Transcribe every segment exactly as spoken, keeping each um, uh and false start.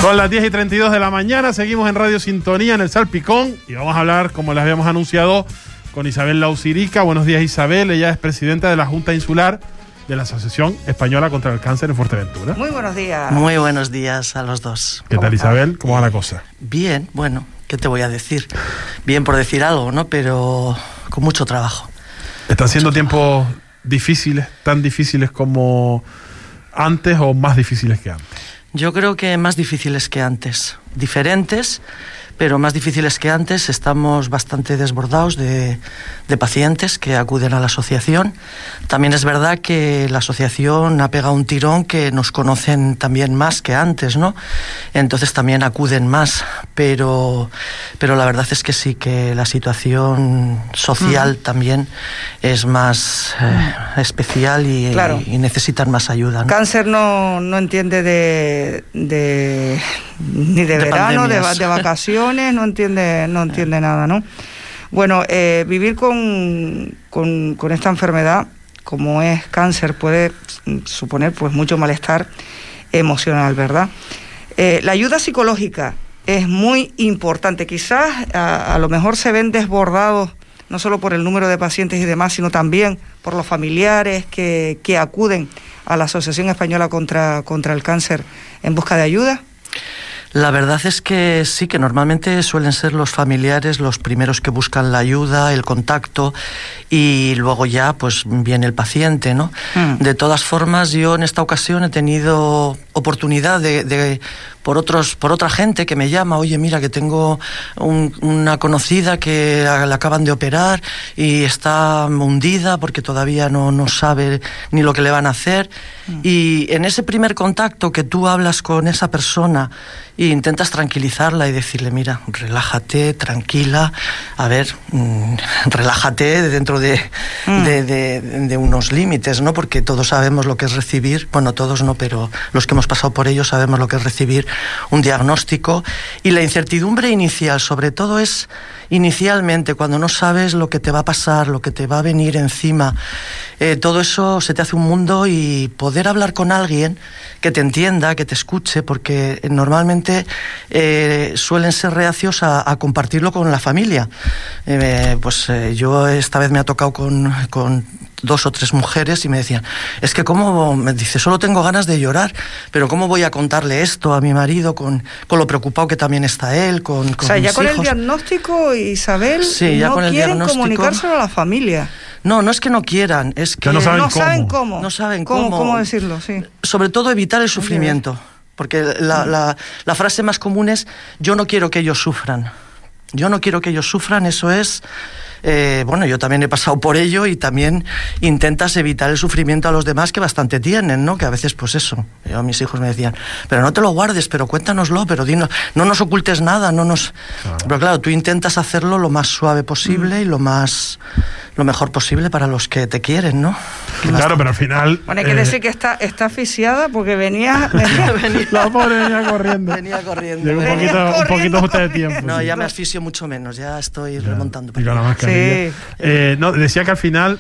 Son las diez y treinta y dos de la mañana, seguimos en Radio Sintonía en el Salpicón y vamos a hablar, como les habíamos anunciado, con Isabel Lausirica. Buenos días, Isabel. Ella es presidenta de la Junta Insular de la Asociación Española contra el Cáncer en Fuerteventura. Muy buenos días. Muy buenos días a los dos. ¿Qué tal, Isabel? ¿Cómo va la cosa? Bien, bueno, ¿qué te voy a decir? Bien por decir algo, ¿no? Pero con mucho trabajo. ¿Están siendo tiempos difíciles, tan difíciles como antes o más difíciles que antes? Yo creo que más difíciles que antes. Diferentes, pero más difíciles que antes. Estamos bastante desbordados de, de pacientes que acuden a la asociación. También es verdad que la asociación ha pegado un tirón, que nos conocen también más que antes, ¿no? Entonces también acuden más, pero, pero la verdad es que sí, que la situación social mm. también es más eh, especial y, claro. y, y necesitan más ayuda, ¿no? Cáncer no, no entiende de, de ni de, de verano, de, de vacaciones, no entiende, no entiende nada, ¿no? Bueno, eh, vivir con, con, con esta enfermedad, como es cáncer, puede suponer pues mucho malestar emocional, ¿verdad? Eh, la ayuda psicológica es muy importante. Quizás a, a lo mejor se ven desbordados no solo por el número de pacientes y demás, sino también por los familiares que, que acuden a la Asociación Española contra, contra el Cáncer en busca de ayuda. La verdad es que sí, que normalmente suelen ser los familiares los primeros que buscan la ayuda, el contacto, y luego ya pues viene el paciente, ¿no? Mm. De todas formas, yo en esta ocasión he tenido oportunidad de, de por otros, por otra gente que me llama, oye, mira, que tengo un, una conocida que la acaban de operar y está hundida porque todavía no, no sabe ni lo que le van a hacer. Mm. Y en ese primer contacto que tú hablas con esa persona e intentas tranquilizarla y decirle, mira, relájate, tranquila, a ver, mmm, relájate dentro de, mm. de, de, de unos límites, ¿no? Porque todos sabemos lo que es recibir, bueno, todos no, pero los que hemos pasado por ello sabemos lo que es recibir un diagnóstico, y la incertidumbre inicial, sobre todo, es inicialmente cuando no sabes lo que te va a pasar, lo que te va a venir encima, eh, todo eso se te hace un mundo, y poder hablar con alguien que te entienda, que te escuche, porque normalmente eh, suelen ser reacios a, a compartirlo con la familia. Eh, pues eh, yo esta vez me ha tocado con, con dos o tres mujeres y me decían, es que cómo, me dice, solo tengo ganas de llorar, pero cómo voy a contarle esto a mi marido con, con lo preocupado que también está él, con, con O sea, ya mis con hijos. El diagnóstico, Isabel, sí, ya no con el quieren diagnóstico comunicárselo a la familia. No, no es que no quieran, es que, que no, saben, no cómo. saben cómo. No saben cómo. cómo. ¿Cómo decirlo? Sí. Sobre todo evitar el sufrimiento, porque la, la, la frase más común es, yo no quiero que ellos sufran. Yo no quiero que ellos sufran, eso es... Eh, bueno, yo también he pasado por ello, y también intentas evitar el sufrimiento a los demás, que bastante tienen, ¿no? Que a veces, pues eso, yo, mis hijos me decían, pero no te lo guardes, pero cuéntanoslo, pero dinos, no nos ocultes nada, no nos... Claro. Pero claro, tú intentas hacerlo lo más suave posible mm. y lo más... lo mejor posible para los que te quieren, ¿no? Claro, bastante. Pero al final... Bueno, hay que eh... decir que está, está asfixiada porque venía... venía, venía la pobre venía corriendo. Venía corriendo. Llegó un venía poquito, corriendo, un poquito justo de tiempo. No, sí. ya me asfixio mucho menos, ya estoy ya, remontando. Y con la mascarilla. Sí. Eh, no, decía que al final,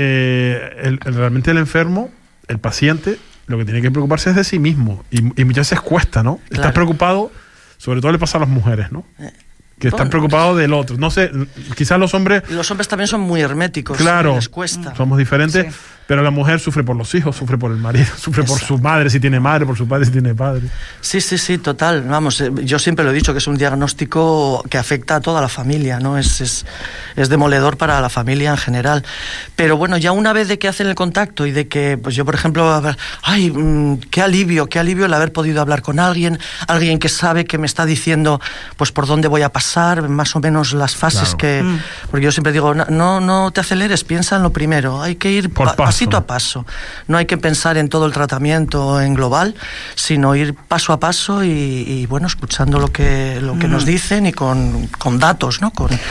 eh, el, el, realmente el enfermo, el paciente, lo que tiene que preocuparse es de sí mismo. Y, y muchas veces cuesta, ¿no? Claro. Estás preocupado, sobre todo le pasa a las mujeres, ¿no? Eh. Que están bueno, preocupados del otro. No sé, quizás los hombres... Los hombres también son muy herméticos. Claro, les cuesta. Somos diferentes, sí. Pero la mujer sufre por los hijos, sufre por el marido, sufre Exacto. por su madre si tiene madre, por su padre si tiene padre. Sí, sí, sí, total. Vamos, yo siempre lo he dicho, que es un diagnóstico que afecta a toda la familia, ¿no? Es, es, es demoledor para la familia en general. Pero bueno, ya una vez de que hacen el contacto y de que, pues yo, por ejemplo, ay, qué alivio, qué alivio el haber podido hablar con alguien, alguien que sabe, que me está diciendo, pues por dónde voy a pasar, más o menos las fases claro. que... Mm. Porque yo siempre digo, no, no te aceleres, piensa en lo primero, hay que ir pa paso. pasito a paso. No hay que pensar en todo el tratamiento en global, sino ir paso a paso y, y bueno, escuchando lo que, lo que mm. nos dicen, y con, con datos, ¿no? Con,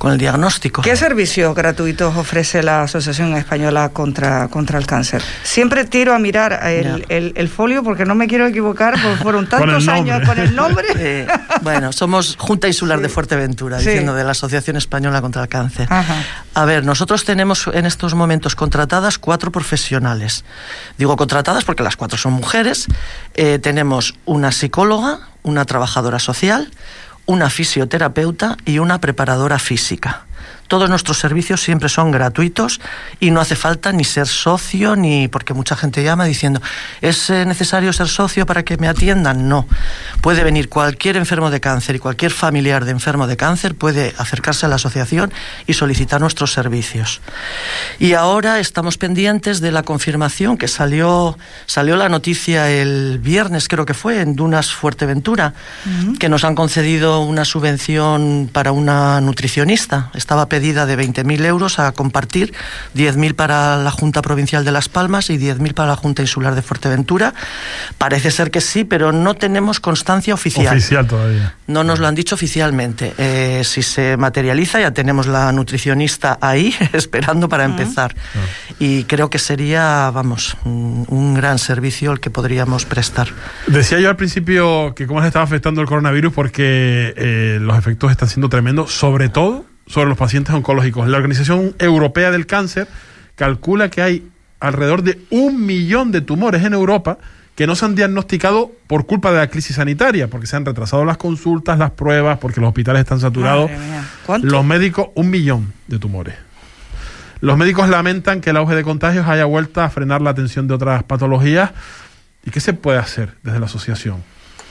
con el diagnóstico. ¿Qué servicios gratuitos ofrece la Asociación Española contra, contra el Cáncer? Siempre tiro a mirar el, el, el folio porque no me quiero equivocar, porque fueron tantos años con el nombre. Eh, bueno, somos Junta Insular sí. de Fuerteventura, sí. diciendo de la Asociación Española contra el Cáncer. Ajá. A ver, nosotros tenemos en estos momentos contratadas cuatro profesionales. Digo contratadas porque las cuatro son mujeres. Eh, tenemos una psicóloga, una trabajadora social, una fisioterapeuta y una preparadora física. Todos nuestros servicios siempre son gratuitos y no hace falta ni ser socio, ni porque mucha gente llama diciendo ¿es necesario ser socio para que me atiendan? No. Puede venir cualquier enfermo de cáncer y cualquier familiar de enfermo de cáncer puede acercarse a la asociación y solicitar nuestros servicios. Y ahora estamos pendientes de la confirmación que salió, salió la noticia el viernes, creo que fue, en Dunas Fuerteventura, uh-huh. que nos han concedido una subvención para una nutricionista. Estaba pedida de veinte mil euros a compartir, diez mil para la Junta Provincial de Las Palmas y diez mil para la Junta Insular de Fuerteventura. Parece ser que sí, pero no tenemos constancia oficial. Oficial todavía. No nos lo han dicho oficialmente. Eh, si se materializa, ya tenemos la nutricionista ahí esperando para empezar. Uh-huh. Y creo que sería, vamos, un, un gran servicio el que podríamos prestar. Decía yo al principio que cómo les estaba afectando el coronavirus porque eh, los efectos están siendo tremendos, sobre todo sobre los pacientes oncológicos. La Organización Europea del Cáncer calcula que hay alrededor de un millón de tumores en Europa que no se han diagnosticado por culpa de la crisis sanitaria, porque se han retrasado las consultas, las pruebas, porque los hospitales están saturados. ¿Cuánto? Los médicos, un millón de tumores. Los médicos lamentan que el auge de contagios haya vuelto a frenar la atención de otras patologías. ¿Y qué se puede hacer desde la asociación?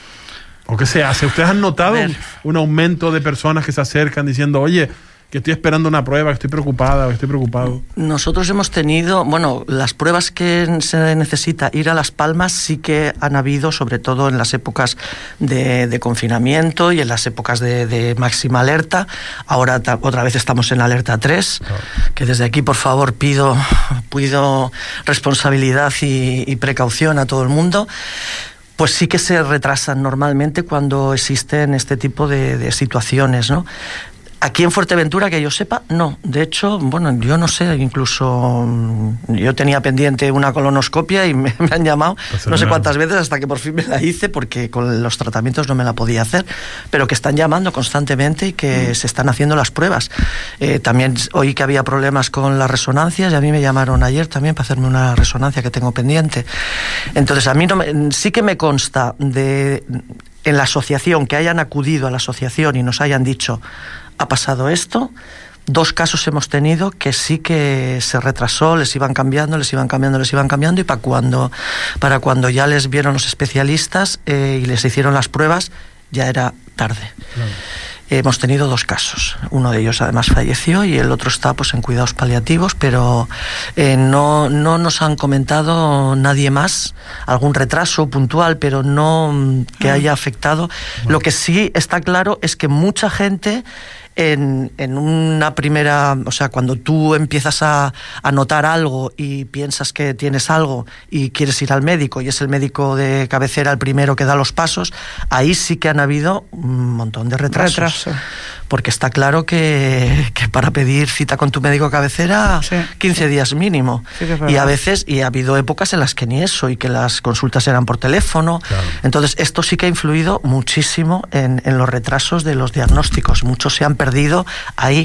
¿O qué se hace? ¿Ustedes han notado un, un aumento de personas que se acercan diciendo, oye, que estoy esperando una prueba, que estoy preocupada, que estoy preocupado? Nosotros hemos tenido, bueno, las pruebas que se necesita ir a Las Palmas sí que han habido, sobre todo en las épocas de, de confinamiento y en las épocas de, de máxima alerta. Ahora ta, otra vez estamos en alerta tres, claro. que desde aquí, por favor, pido, pido responsabilidad y, y precaución a todo el mundo. Pues sí que se retrasan normalmente cuando existen este tipo de, de situaciones, ¿no? Aquí en Fuerteventura, que yo sepa, no. De hecho, bueno, yo no sé, incluso yo tenía pendiente una colonoscopia y me, me han llamado no sé cuántas veces hasta que por fin me la hice porque con los tratamientos no me la podía hacer, pero que están llamando constantemente y que mm. se están haciendo las pruebas. Eh, también oí que había problemas con las resonancias y a mí me llamaron ayer también para hacerme una resonancia que tengo pendiente. Entonces, a mí no me, sí que me consta de en la asociación, que hayan acudido a la asociación y nos hayan dicho ha pasado esto. Dos casos hemos tenido que sí que se retrasó, les iban cambiando, les iban cambiando, les iban cambiando y para cuando, para cuando ya les vieron los especialistas eh, y les hicieron las pruebas, ya era tarde. Claro. Eh, hemos tenido dos casos. Uno de ellos además falleció y el otro está pues en cuidados paliativos, pero eh, no, no nos han comentado nadie más, algún retraso puntual, pero no que haya afectado. Bueno. Lo que sí está claro es que mucha gente En, en una primera, o sea, cuando tú empiezas a, a notar algo y piensas que tienes algo y quieres ir al médico y es el médico de cabecera el primero que da los pasos, ahí sí que han habido un montón de retrasos. Retraso. Porque está claro que, que para pedir cita con tu médico de cabecera, sí, quince sí. días mínimo. Sí, y a veces, y ha habido épocas en las que ni eso, y que las consultas eran por teléfono. Claro. Entonces, esto sí que ha influido muchísimo en, en los retrasos de los diagnósticos. Muchos se han perdido ahí.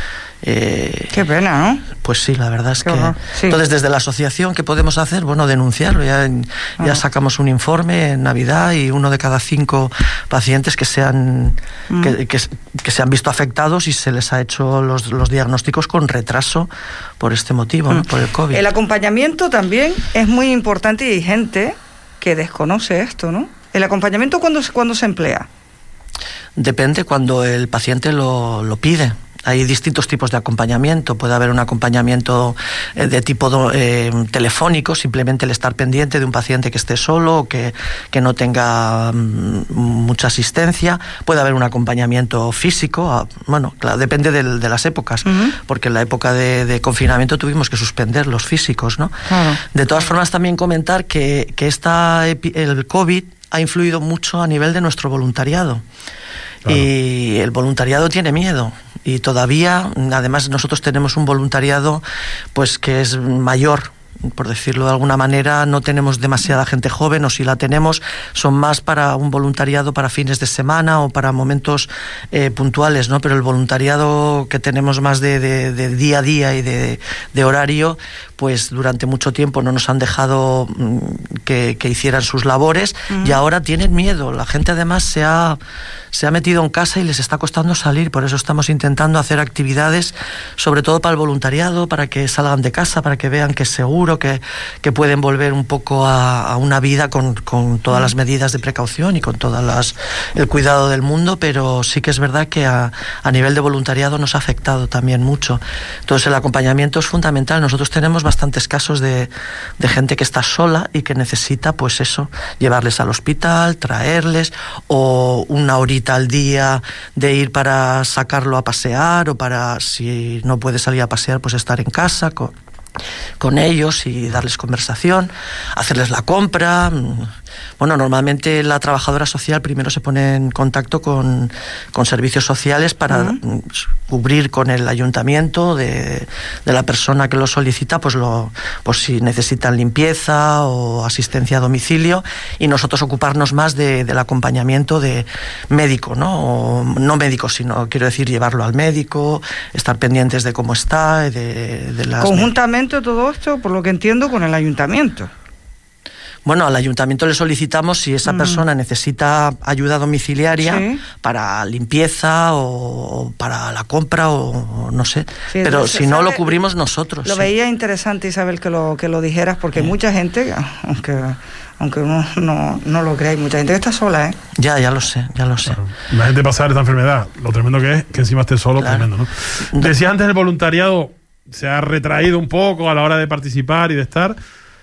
Eh, Qué pena, ¿no? Pues sí, la verdad es Qué que... Sí. Entonces, desde la asociación, ¿qué podemos hacer? Bueno, denunciarlo. Ya, ah. ya sacamos un informe en Navidad y uno de cada cinco pacientes que se han, mm. que, que, que se han visto afectados y se les ha hecho los, los diagnósticos con retraso por este motivo, mm. ¿no? Por el COVID. El acompañamiento también es muy importante y hay gente que desconoce esto, ¿no? ¿El acompañamiento cuándo, cuándo se emplea? Depende cuando el paciente lo, lo pide. Hay distintos tipos de acompañamiento. Puede haber un acompañamiento de tipo eh, telefónico, simplemente el estar pendiente de un paciente que esté solo o que, que no tenga um, mucha asistencia. Puede haber un acompañamiento físico. A, bueno, claro, depende de, de las épocas, uh-huh. porque en la época de, de confinamiento tuvimos que suspender los físicos, ¿no? Uh-huh. De todas formas, también comentar que, que esta, el COVID ha influido mucho a nivel de nuestro voluntariado. Claro. Y el voluntariado tiene miedo. Y todavía, además, nosotros tenemos un voluntariado pues que es mayor, por decirlo de alguna manera. No tenemos demasiada gente joven, o si la tenemos, son más para un voluntariado para fines de semana o para momentos eh, puntuales, ¿no? Pero el voluntariado que tenemos más de, de, de día a día y de, de horario, pues durante mucho tiempo no nos han dejado mm, que, que hicieran sus labores, uh-huh. y ahora tienen miedo. La gente además se ha, se ha metido en casa y les está costando salir. Por eso estamos intentando hacer actividades, sobre todo para el voluntariado, para que salgan de casa, para que vean que es seguro, que, que pueden volver un poco a, a una vida con, con todas uh-huh. las medidas de precaución y con todas las el cuidado del mundo. Pero sí que es verdad que a, a nivel de voluntariado nos ha afectado también mucho. Entonces el acompañamiento es fundamental. Nosotros tenemos bastantes casos de, de gente que está sola y que necesita, pues eso, llevarles al hospital, traerles, o una horita al día de ir para sacarlo a pasear, o para, si no puede salir a pasear, pues estar en casa con, con ellos y darles conversación, hacerles la compra. Bueno, normalmente la trabajadora social primero se pone en contacto con, con servicios sociales para uh-huh. cubrir con el ayuntamiento de, de la persona que lo solicita, pues, lo, pues si necesitan limpieza o asistencia a domicilio, y nosotros ocuparnos más de, del acompañamiento de médico, ¿no? O, no médico, sino, quiero decir, llevarlo al médico, estar pendientes de cómo está, de, de las... Conjuntamente todo esto, por lo que entiendo, con el ayuntamiento. Bueno, al ayuntamiento le solicitamos si esa mm. persona necesita ayuda domiciliaria, ¿sí?, para limpieza o para la compra o no sé. Sí, pero si no, lo cubrimos nosotros. Lo sí. veía interesante, Isabel, que lo, que lo dijeras, porque sí. hay mucha gente, aunque... aunque uno no, no lo crea, hay mucha gente que está sola, ¿eh? Ya, ya lo sé, ya lo sé. Claro. Imagínate pasar esta enfermedad, lo tremendo que es, que encima esté solo, claro. tremendo, ¿no? Decías antes, el voluntariado se ha retraído un poco a la hora de participar y de estar.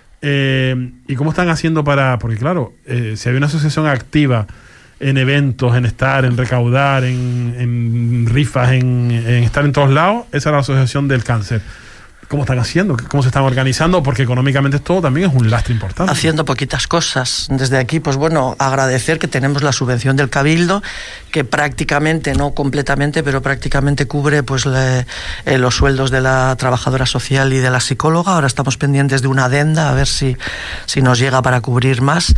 Eh, ¿Y cómo están haciendo para...? Porque claro, eh, si hay una asociación activa en eventos, en estar, en recaudar, en, en rifas, en, en estar en todos lados, esa es la Asociación del Cáncer. ¿Cómo están haciendo? ¿Cómo se están organizando? Porque económicamente esto también es un lastre importante. Haciendo poquitas cosas. Desde aquí, pues bueno, agradecer que tenemos la subvención del Cabildo, que prácticamente, no completamente, pero prácticamente cubre pues le, eh, los sueldos de la trabajadora social y de la psicóloga. Ahora estamos pendientes de una adenda, a ver si, si nos llega para cubrir más.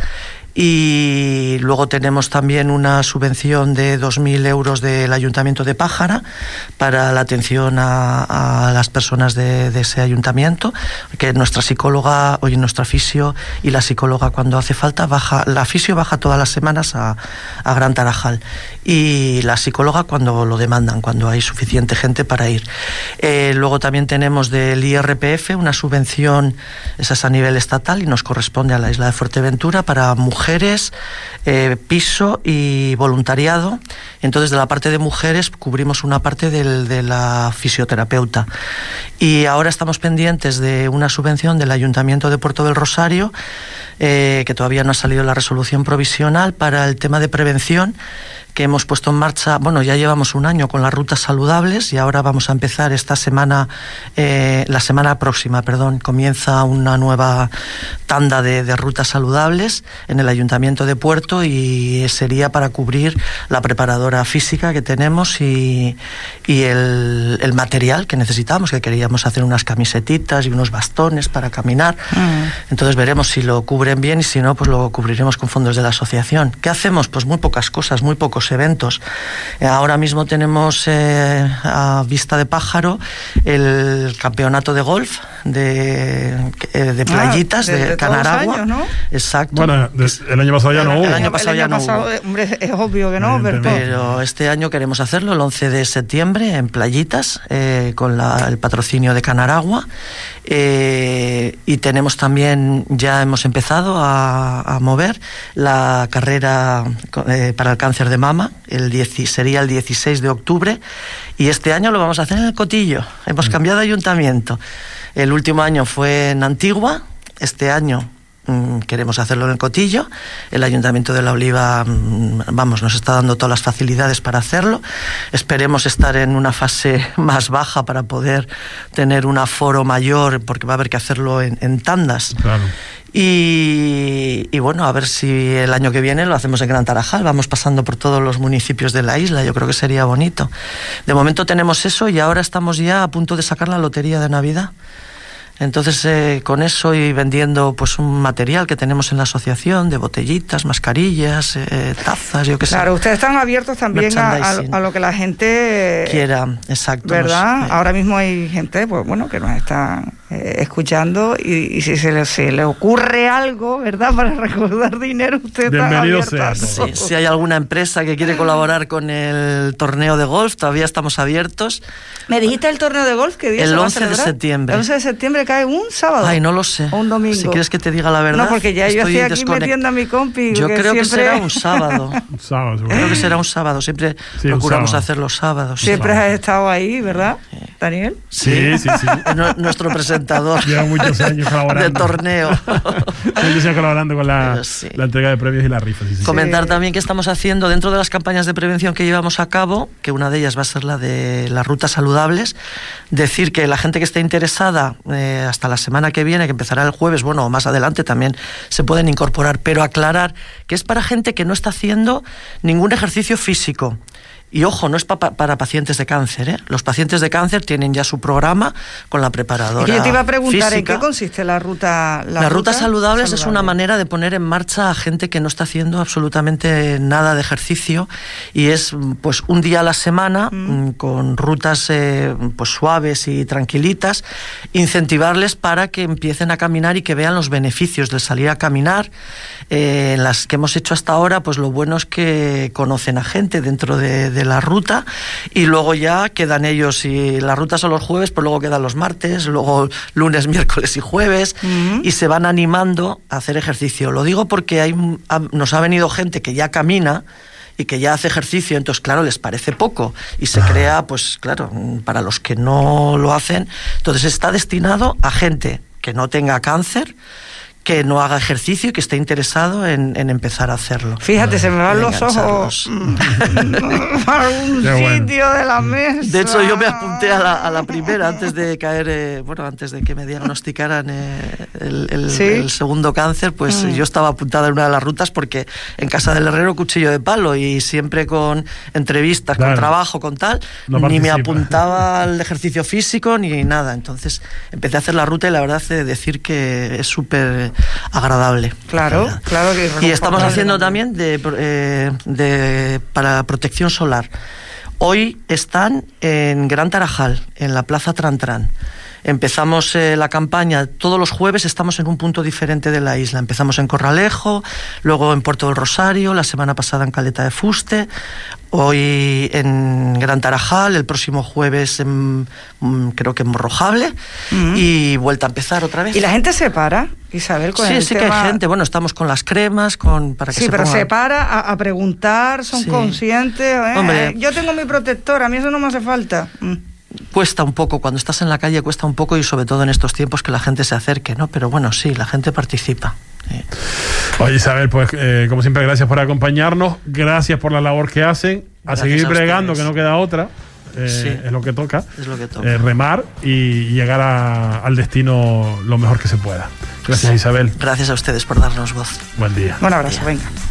Y luego tenemos también una subvención de dos mil euros del Ayuntamiento de Pájara para la atención a, a las personas de, de ese ayuntamiento, que nuestra psicóloga, oye, nuestra fisio y la psicóloga, cuando hace falta, baja, la fisio baja todas las semanas a, a Gran Tarajal, y la psicóloga cuando lo demandan, cuando hay suficiente gente para ir. Eh, luego también tenemos del I R P F una subvención, esa es a nivel estatal y nos corresponde a la isla de Fuerteventura, para mujeres mujeres, eh, piso y voluntariado. Entonces, de la parte de mujeres cubrimos una parte del, de la fisioterapeuta. Y ahora estamos pendientes de una subvención del Ayuntamiento de Puerto del Rosario, eh, que todavía no ha salido la resolución provisional, para el tema de prevención, que hemos puesto en marcha. Bueno, ya llevamos un año con las rutas saludables y ahora vamos a empezar esta semana, eh, la semana próxima, perdón, comienza una nueva tanda de, de rutas saludables en el Ayuntamiento de Puerto, y sería para cubrir la preparadora física que tenemos y, y el, el material que necesitamos, que queríamos hacer unas camisetitas y unos bastones para caminar. Mm. Entonces veremos si lo cubren bien, y si no, pues lo cubriremos con fondos de la asociación. ¿Qué hacemos? Pues muy pocas cosas, muy pocos eventos. Eh, ahora mismo tenemos eh, a vista de pájaro el campeonato de golf de, eh, de playitas, ah, de, de, de Canaragua. Años, ¿no? Exacto. Bueno, el año pasado ya no hubo. El año pasado, el año ya pasado no hubo. Hombre, es obvio que no, pero, pero este año queremos hacerlo el once de septiembre en playitas, eh, con la, el patrocinio de Canaragua. Eh, y tenemos también, ya hemos empezado a, a mover la carrera eh, para el cáncer de mama, el diez, sería el dieciséis de octubre, y este año lo vamos a hacer en el Cotillo. Hemos mm. cambiado de ayuntamiento. El último año fue en Antigua, este año mm, queremos hacerlo en el Cotillo. El Ayuntamiento de La Oliva, mm, vamos, nos está dando todas las facilidades para hacerlo. Esperemos estar en una fase más baja para poder tener un aforo mayor, porque va a haber que hacerlo en, en tandas. Claro. Y, y, y bueno, a ver si el año que viene lo hacemos en Gran Tarajal, vamos pasando por todos los municipios de la isla, yo creo que sería bonito. De momento tenemos eso y ahora estamos ya a punto de sacar la lotería de Navidad. Entonces, eh, con eso y vendiendo pues un material que tenemos en la asociación de botellitas, mascarillas, eh, tazas, yo qué sé. Claro, ustedes están abiertos también a, a, a lo que la gente quiera, exacto. ¿Verdad? Los, eh, Ahora mismo hay gente, pues bueno, que nos está eh, escuchando y, y si se le, se le ocurre algo, ¿verdad? Para recaudar dinero, usted está abierto. Sí, si hay alguna empresa que quiere colaborar con el torneo de golf, todavía estamos abiertos. ¿Me dijiste el torneo de golf? ¿Qué día el se va a once de septiembre. El once de septiembre cae un sábado. Ay, no lo sé. O un domingo. Si quieres que te diga la verdad. No, porque ya yo estoy aquí desconect... metiendo a mi compi. Yo que creo siempre... que será un sábado. Un sábado, seguro. Creo que será un sábado. Siempre sí, procuramos sábado. hacer los sábados. Siempre sí. has estado ahí, ¿verdad, Daniel? Sí, sí, sí. Nuestro presentador. Lleva muchos años colaborando. De torneo. Muchos años colaborando con la, sí. la entrega de premios y la rifa. Sí, sí. Comentar sí. también que estamos haciendo dentro de las campañas de prevención que llevamos a cabo, que una de ellas va a ser la de las rutas saludables. Decir que la gente que esté interesada eh, hasta la semana que viene, que empezará el jueves, bueno, o más adelante también se pueden incorporar, pero aclarar que es para gente que no está haciendo ningún ejercicio físico. Y ojo, no es pa para pacientes de cáncer, ¿eh? Los pacientes de cáncer tienen ya su programa con la preparadora. Y yo te iba a preguntar, física. ¿en qué consiste la ruta? La, la ruta, ruta saludables saludable. Es una manera de poner en marcha a gente que no está haciendo absolutamente nada de ejercicio y es pues un día a la semana mm. con rutas eh, pues suaves y tranquilitas, incentivarles para que empiecen a caminar y que vean los beneficios de salir a caminar. Eh, en las que hemos hecho hasta ahora, pues lo bueno es que conocen a gente dentro de, de la ruta y luego ya quedan ellos, si la ruta son los jueves, pues luego quedan los martes, luego lunes, miércoles y jueves uh-huh. y se van animando a hacer ejercicio. Lo digo porque hay, nos ha venido gente que ya camina y que ya hace ejercicio, entonces claro, les parece poco y se crea, pues claro, para los que no lo hacen, entonces está destinado a gente que no tenga cáncer, que no haga ejercicio y que esté interesado en, en empezar a hacerlo. Fíjate, se me van los ojos para un sitio bueno. de la mesa. De hecho, yo me apunté a la, a la primera antes de caer, eh, bueno, antes de que me diagnosticaran eh, el, el, ¿Sí? el segundo cáncer, pues mm. yo estaba apuntada en una de las rutas porque en casa del herrero cuchillo de palo y siempre con entrevistas, claro. con trabajo, con tal, no ni participa. Me apuntaba al ejercicio físico ni nada. Entonces empecé a hacer la ruta y la verdad es decir que es súper agradable. Claro, claro que y estamos haciendo también de, eh, de para protección solar. Hoy están en Gran Tarajal, en la Plaza Tran Tran. Empezamos eh, la campaña, todos los jueves estamos en un punto diferente de la isla. Empezamos en Corralejo, luego en Puerto del Rosario, la semana pasada en Caleta de Fuste, hoy en Gran Tarajal, el próximo jueves en, creo que en Morrojable, uh-huh. y vuelta a empezar otra vez. ¿Y la gente se para, Isabel, con sí, el sí tema? que hay gente, bueno, estamos con las cremas, con para que sí, se pero pongan... se para a, a preguntar, son sí. conscientes. Eh, Hombre, yo tengo mi protector, a mí eso no me hace falta. Mm. Cuesta un poco, cuando estás en la calle cuesta un poco y sobre todo en estos tiempos que la gente se acerque, ¿no? Pero bueno, sí, la gente participa. Sí. Oye, Isabel, pues eh, como siempre, gracias por acompañarnos, gracias por la labor que hacen, a gracias seguir a bregando, que no queda otra. Eh, sí, es lo que toca, es lo que toca. Eh, remar y llegar a, al destino lo mejor que se pueda. Gracias, sí. Isabel. Gracias a ustedes por darnos voz. Buen día. Un abrazo, venga.